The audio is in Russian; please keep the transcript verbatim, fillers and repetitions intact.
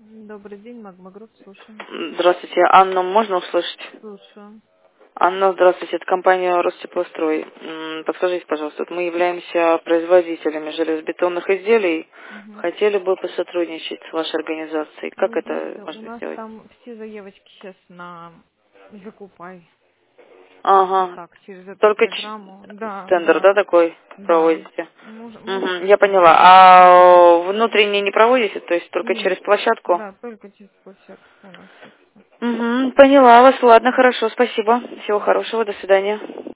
Добрый день, Магма Групп, слушаем. Здравствуйте. Анну можно услышать? Слушаю. Анна, здравствуйте. Это компания Ростеплострой. М, Подскажите, пожалуйста, вот мы являемся производителями железобетонных изделий. Мгм. Хотели бы посотрудничать с вашей организацией. Как Вы это знаете, у можно нас сделать? там все заявочки сейчас на закупай. Вот Ага. так, через эту Только ч- программу. Да, тендер, да, да, такой да. проводите? Мож- Мгм, можете я поняла. посмотреть. А внутренние не проводите, то есть только через Нет, площадку? да, только через площадку у нас это всё. Угу, поняла вас. Ладно, хорошо, спасибо. Всего хорошего, до свидания.